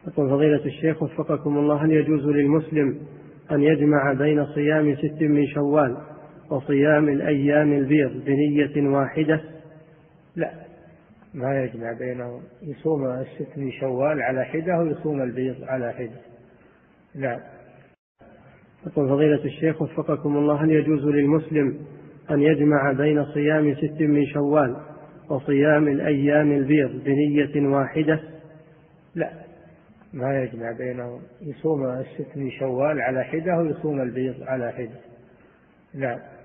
يقول فضيلة الشيخ وفقكم الله، هل يجوز للمسلم أن يجمع بين صيام 6 من شوال وصيام الأيام البيض بنية واحدة؟ لا، ما يجمع بينهم، يصوم 6 من شوال على حدة ويصوم البيض على حدة. لا. يقول فضيلة الشيخ وفقكم الله، هل يجوز للمسلم أن يجمع بين صيام 6 من شوال وصيام الأيام البيض بنية واحدة؟ لا، ما يجمع بينهم، يصوم 6 من شوال على حدة ويصوم البيض على حدة. لا.